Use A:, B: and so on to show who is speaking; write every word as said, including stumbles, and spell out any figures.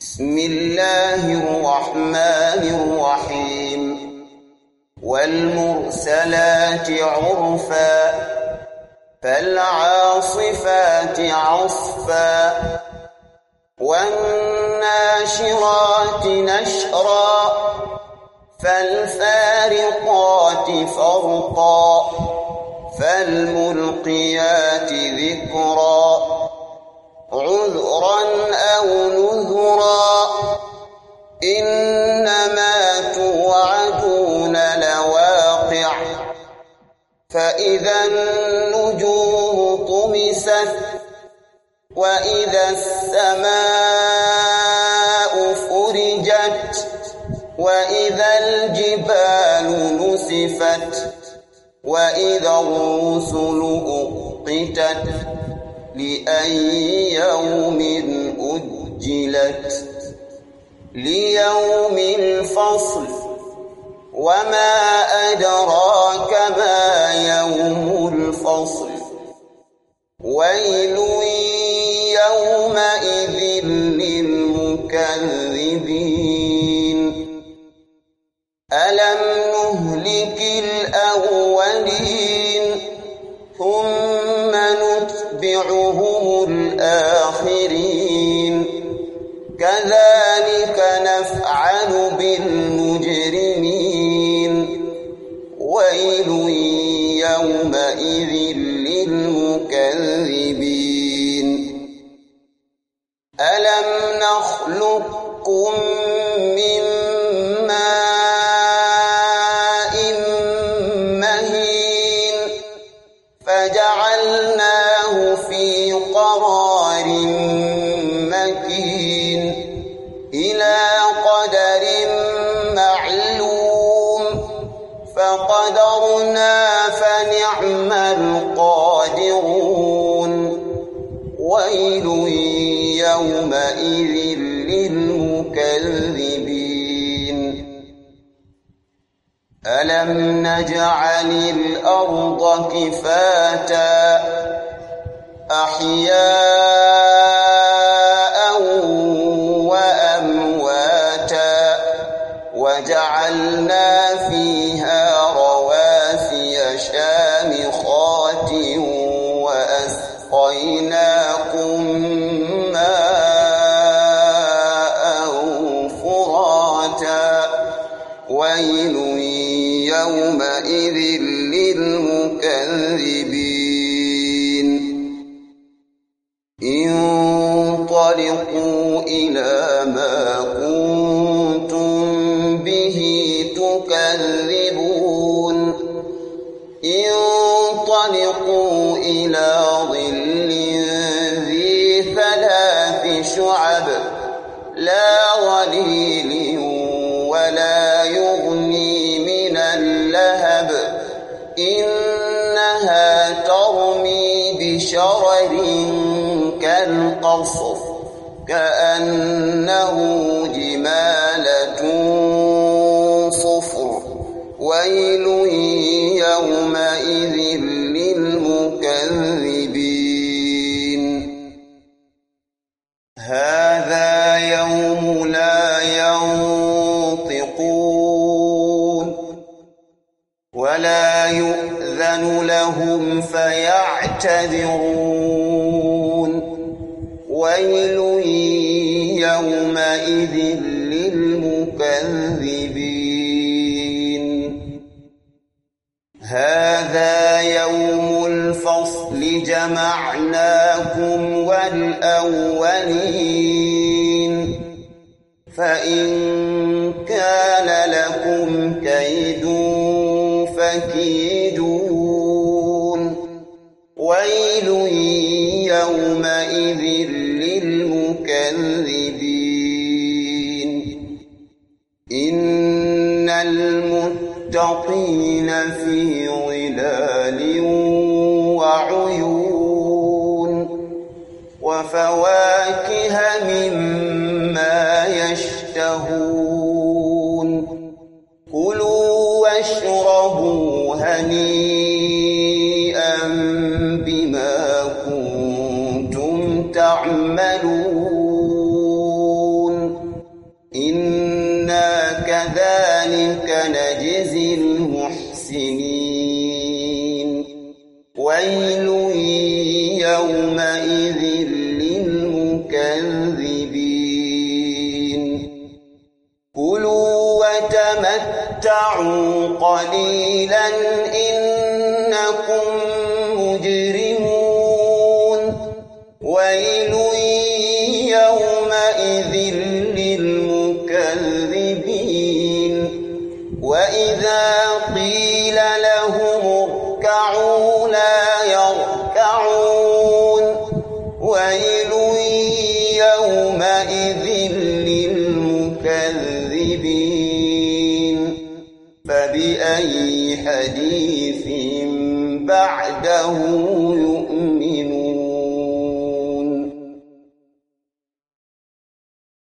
A: بسم الله الرحمن الرحيم والمرسلات عرفا فالعاصفات عصفا والناشرات نشرا فالفارقات فرقا فالملقيات ذكرا عذرا أو نذرا إنما توعدون لواقع فإذا النجوم طمست وإذا السماء فرجت وإذا الجبال نسفت وإذا الرسل أقتت لأي يوم أجلت ليوم الفصل وما أدراك ما يوم الفصل ويل يومئذ للمكذبين ألم نهلك الأولين ثم نتبعهم الآخرين كذلك نفعل بالمجرمين ويل يومئذ للمكذبين ألم نخلقكم من ماء مهين فجعلناه في قرار مكين إلى قدر معلوم فقدرنا فنعم القادرون ويل يومئذ للمكذبين ألم نجعل الأرض كفاتا أحياء وأمواتا وجعلنا فيها رواسي شامخات وأسقيناكم ماء فراتا ويل يومئذ للمكذبين انطلقوا إلى ما كنتم به تكذبون انطلقوا إلى ظل ذي ثلاث شعب لا ظليل ولا يغني من اللهب إنها ترمي بشرر كالقصر كأنه جمالة صفر ويل يومئذ للمكذبين هذا يوم لا ينطقون ولا يؤذن لهم فيعتذرون ويل يومئذ للمكذبين هذا يوم الفصل جمعناكم والأولين فإن كان لكم كيد فكيدون ويل يومئذ للمكذبين إن المتقين في ظلال وعيون وفواكه مما يشتهون كلوا واشربوا هنيئا بما كنتم تعملون نجزي المحسنين ويل يومئذ للمكذبين كلوا وتمتعوا قليلا إنكم مجرمون ويل يومئذ للمكذبين وإذا قيل لهم اركعوا لا يركعون ويل يومئذ للمكذبين فبأي حديث بعده